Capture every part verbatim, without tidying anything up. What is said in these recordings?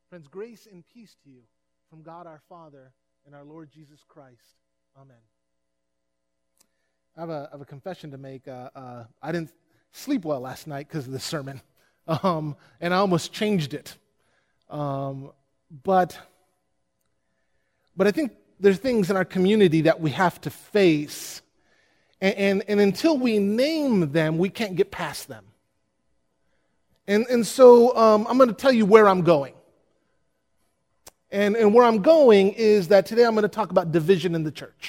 Friends, grace and peace to you from God our Father and our Lord Jesus Christ. Amen. I have a, I have a confession to make. Uh, uh, I didn't sleep well last night because of this sermon, um, and I almost changed it. Um, but, but I think there's things in our community that we have to face, and, and, and until we name them, we can't get past them. And, and so um, I'm going to tell you where I'm going. And, and where I'm going is that today I'm going to talk about division in the church.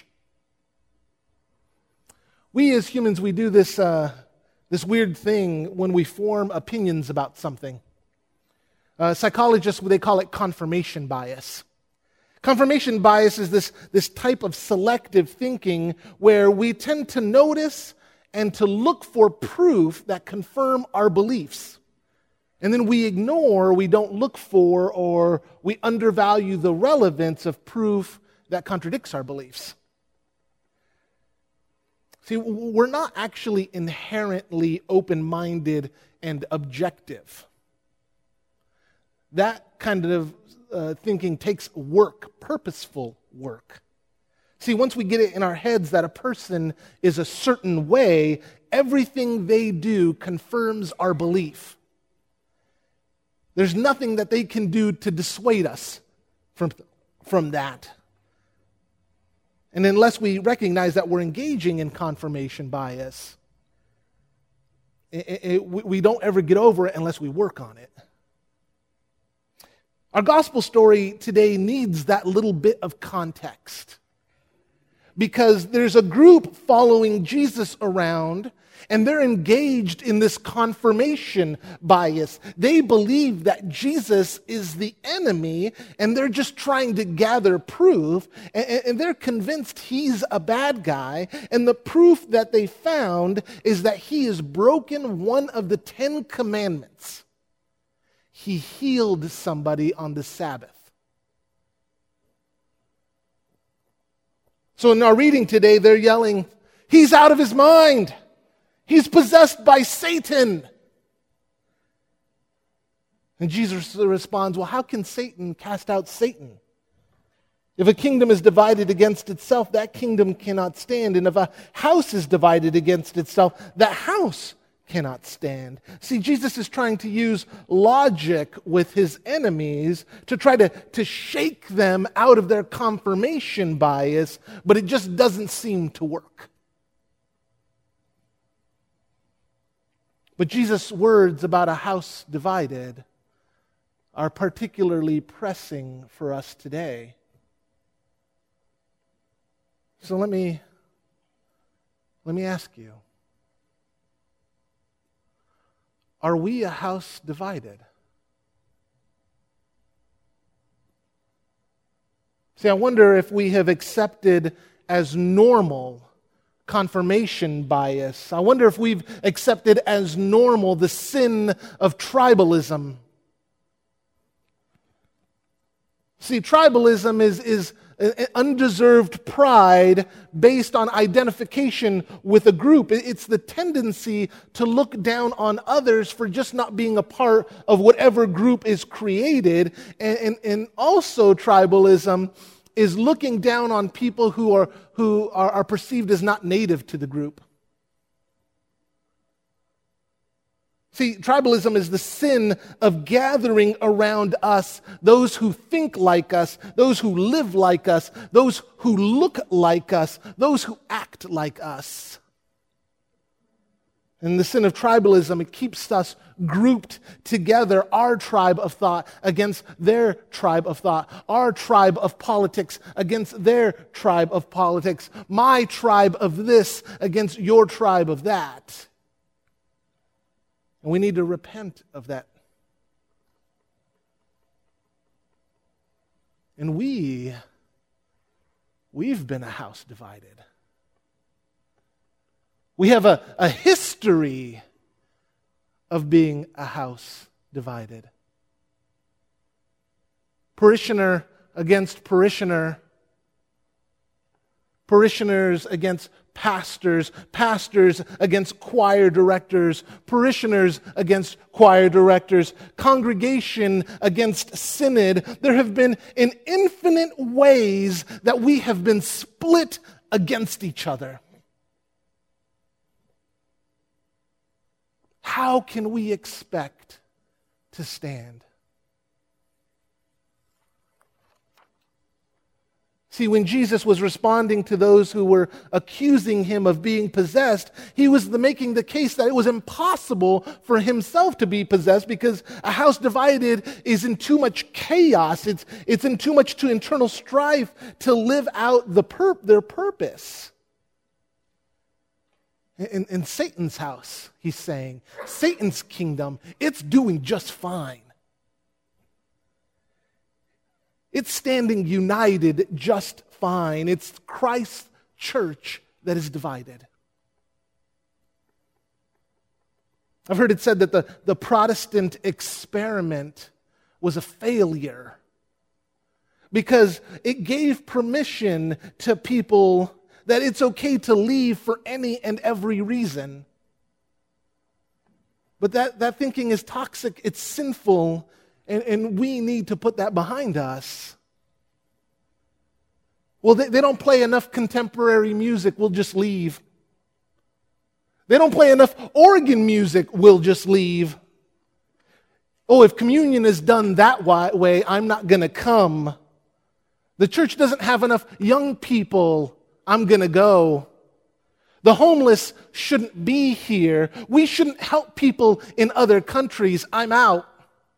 We as humans, we do this, uh, this weird thing when we form opinions about something. Uh, psychologists, they call it confirmation bias. Confirmation bias is this, this type of selective thinking where we tend to notice and to look for proof that confirm our beliefs. And then we ignore, we don't look for, or we undervalue the relevance of proof that contradicts our beliefs. See, we're not actually inherently open-minded and objective. That kind of uh, thinking takes work, purposeful work. See, once we get it in our heads that a person is a certain way, everything they do confirms our belief. There's nothing that they can do to dissuade us from, from that. And unless we recognize that we're engaging in confirmation bias, it, it, we don't ever get over it unless we work on it. Our gospel story today needs that little bit of context. Because there's a group following Jesus around, and they're engaged in this confirmation bias. They believe that Jesus is the enemy, and they're just trying to gather proof, and, and they're convinced he's a bad guy, and the proof that they found is that he has broken one of the Ten Commandments. He healed somebody on the Sabbath. So in our reading today, they're yelling, "He's out of his mind. He's possessed by Satan." And Jesus responds, well, how can Satan cast out Satan? If a kingdom is divided against itself, that kingdom cannot stand. And if a house is divided against itself, that house cannot stand. See, Jesus is trying to use logic with his enemies to try to, to shake them out of their confirmation bias, but it just doesn't seem to work. But Jesus' words about a house divided are particularly pressing for us today. So let me, let me ask you, are we a house divided? See, I wonder if we have accepted as normal confirmation bias. I wonder if we've accepted as normal the sin of tribalism. See, tribalism is, is undeserved pride based on identification with a group. It's the tendency to look down on others for just not being a part of whatever group is created. And, and, and also tribalism is looking down on people who are who are, are perceived as not native to the group. See, tribalism is the sin of gathering around us those who think like us, those who live like us, those who look like us, those who act like us. And the sin of tribalism, it keeps us grouped together, our tribe of thought against their tribe of thought, our tribe of politics against their tribe of politics, my tribe of this against your tribe of that. And we need to repent of that. And we, we've been a house divided. We have a, a history of being a house divided. Parishioner against parishioner. Parishioners against pastors, pastors against choir directors, parishioners against choir directors, congregation against synod. There have been in infinite ways that we have been split against each other. How can we expect to stand? See, when Jesus was responding to those who were accusing him of being possessed, he was the, making the case that it was impossible for himself to be possessed because a house divided is in too much chaos. It's, it's in too much to internal strife to live out the pur- their purpose. In, in Satan's house, he's saying, Satan's kingdom, it's doing just fine. It's standing united just fine. It's Christ's church that is divided. I've heard it said that the, the Protestant experiment was a failure because it gave permission to people that it's okay to leave for any and every reason. But that, that thinking is toxic, it's sinful, and, and we need to put that behind us. Well, they, they don't play enough contemporary music, we'll just leave. They don't play enough organ music, we'll just leave. Oh, if communion is done that way, I'm not going to come. The church doesn't have enough young people, I'm going to go. The homeless shouldn't be here. We shouldn't help people in other countries. I'm out.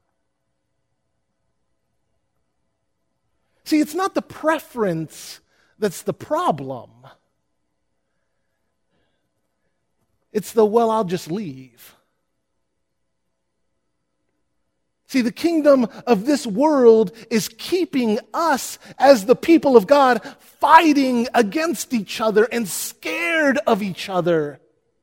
See, it's not the preference that's the problem. It's the, well, I'll just leave. See, the kingdom of this world is keeping us as the people of God fighting against each other and scared of each other.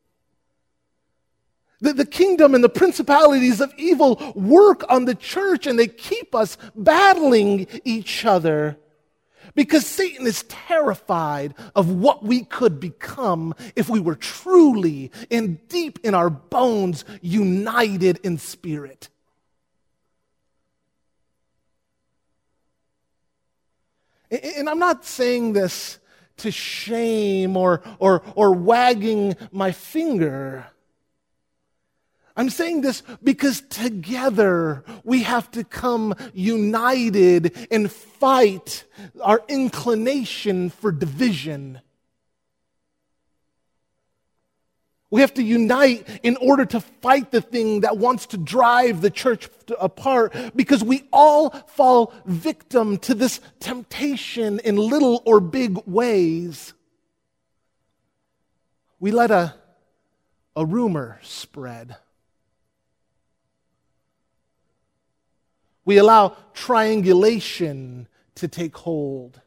The, the kingdom and the principalities of evil work on the church and they keep us battling each other because Satan is terrified of what we could become if we were truly and deep in our bones united in spirit. And I'm not saying this to shame or, or, or wagging my finger. I'm saying this because together we have to come united and fight our inclination for division. We have to unite in order to fight the thing that wants to drive the church apart because we all fall victim to this temptation in little or big ways. We let a, a rumor spread. We allow triangulation to take hold.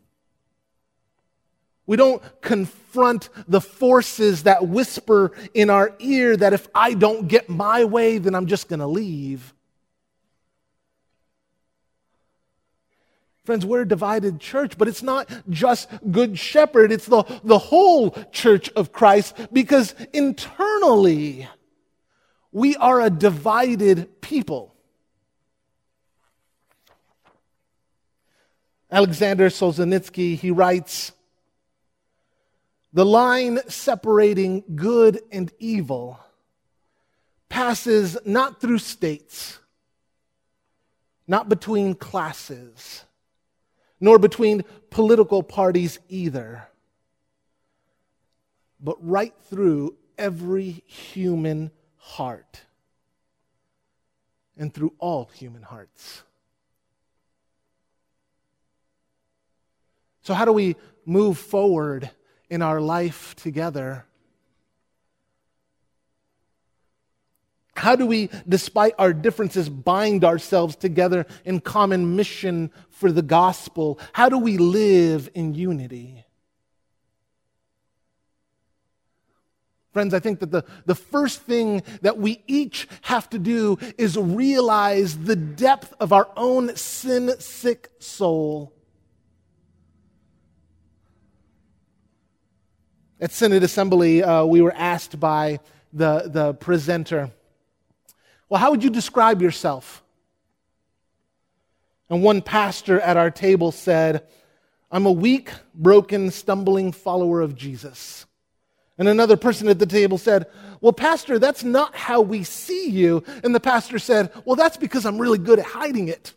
We don't confront the forces that whisper in our ear that if I don't get my way, then I'm just going to leave. Friends, we're a divided church, but it's not just Good Shepherd. It's the, the whole church of Christ because internally we are a divided people. Alexander Solzhenitsyn, he writes, the line separating good and evil passes not through states, not between classes, nor between political parties either, but right through every human heart and through all human hearts. So how do we move forward in our life together? How do we, despite our differences, bind ourselves together in common mission for the gospel? How do we live in unity? Friends, I think that the, the first thing that we each have to do is realize the depth of our own sin-sick soul. At Synod Assembly, uh, we were asked by the, the presenter, well, how would you describe yourself? And one pastor at our table said, I'm a weak, broken, stumbling follower of Jesus. And another person at the table said, well, pastor, that's not how we see you. And the pastor said, well, that's because I'm really good at hiding it.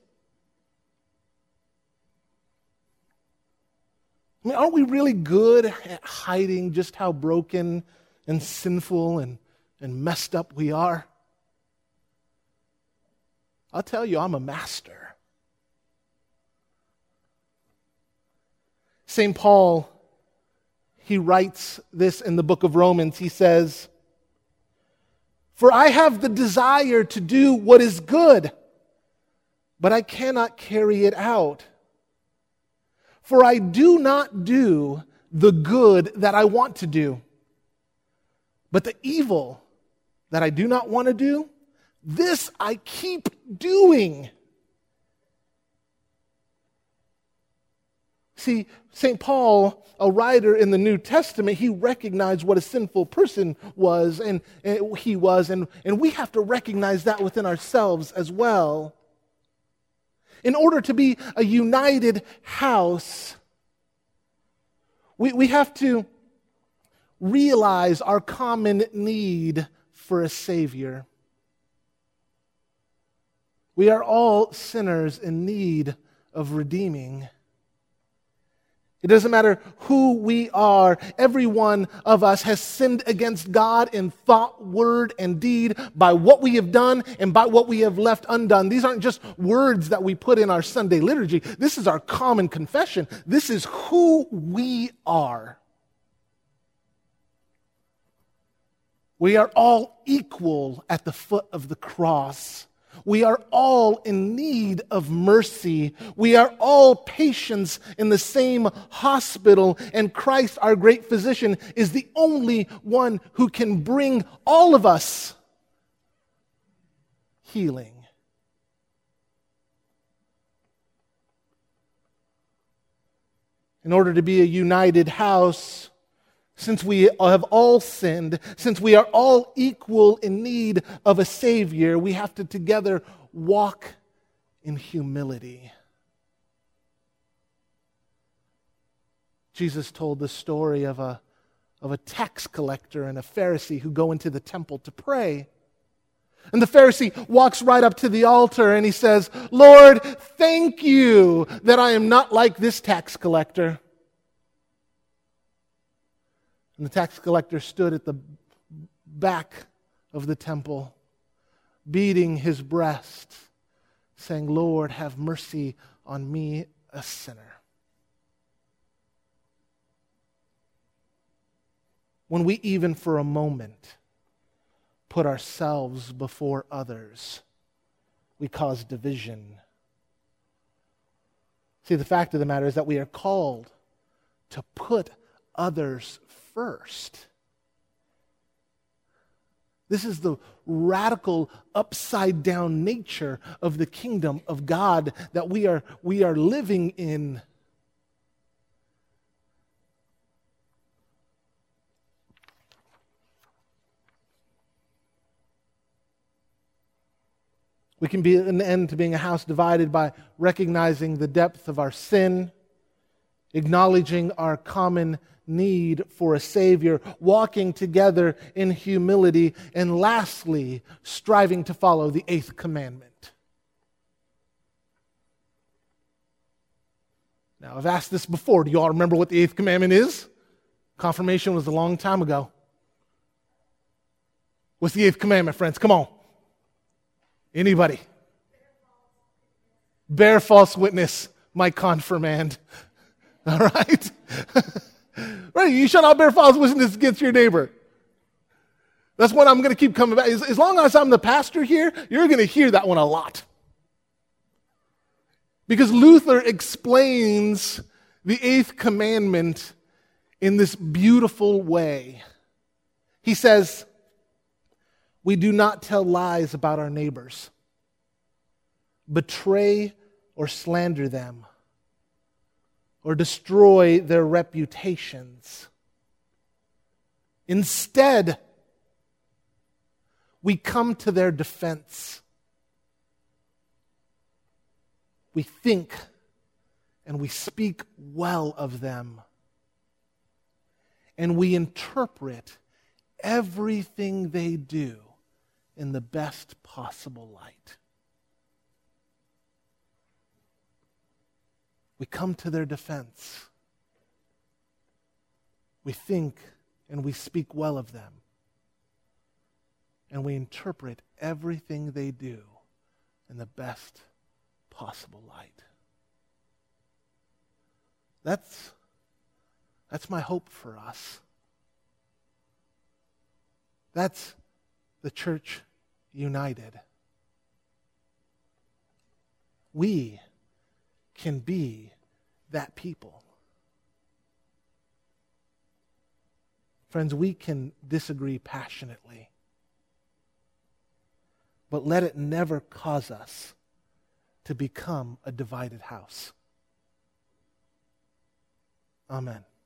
I mean, aren't we really good at hiding just how broken and sinful and, and messed up we are? I'll tell you, I'm a master. Saint Paul, he writes this in the book of Romans. He says, for I have the desire to do what is good, but I cannot carry it out. For I do not do the good that I want to do, but the evil that I do not want to do, this I keep doing. See, Saint Paul, a writer in the New Testament, he recognized what a sinful person was, and, and he was, and, and we have to recognize that within ourselves as well. In order to be a united house, we, we have to realize our common need for a Savior. We are all sinners in need of redeeming. It doesn't matter who we are. Every one of us has sinned against God in thought, word, and deed by what we have done and by what we have left undone. These aren't just words that we put in our Sunday liturgy. This is our common confession. This is who we are. We are all equal at the foot of the cross. We are all in need of mercy. We are all patients in the same hospital, and Christ, our great physician, is the only one who can bring all of us healing. In order to be a united house, since we have all sinned, since we are all equal in need of a Savior, we have to together walk in humility. Jesus told the story of a, of a tax collector and a Pharisee who go into the temple to pray. And the Pharisee walks right up to the altar and he says, Lord, thank you that I am not like this tax collector. And the tax collector stood at the back of the temple, beating his breast, saying, Lord, have mercy on me, a sinner. When we even for a moment put ourselves before others, we cause division. See, the fact of the matter is that we are called to put others first. This is the radical upside-down nature of the kingdom of God that we are, we are living in. We can be an end to being a house divided by recognizing the depth of our sin, acknowledging our common need for a Savior, walking together in humility, and lastly, striving to follow the eighth commandment. Now, I've asked this before. Do you all remember what the eighth commandment is? Confirmation was a long time ago. What's the eighth commandment, friends? Come on. Anybody? Bear false witness, my confirmand. All right? Right, you shall not bear false witness against your neighbor. That's what I'm going to keep coming back. As, as long as I'm the pastor here, you're going to hear that one a lot. Because Luther explains the eighth commandment in this beautiful way. He says, we do not tell lies about our neighbors, betray or slander them, or destroy their reputations. Instead, we come to their defense. We think and we speak well of them. And we interpret everything they do in the best possible light. We come to their defense. We think and we speak well of them. And we interpret everything they do in the best possible light. That's, that's my hope for us. That's the church united. We can be that people. Friends, we can disagree passionately, but let it never cause us to become a divided house. Amen.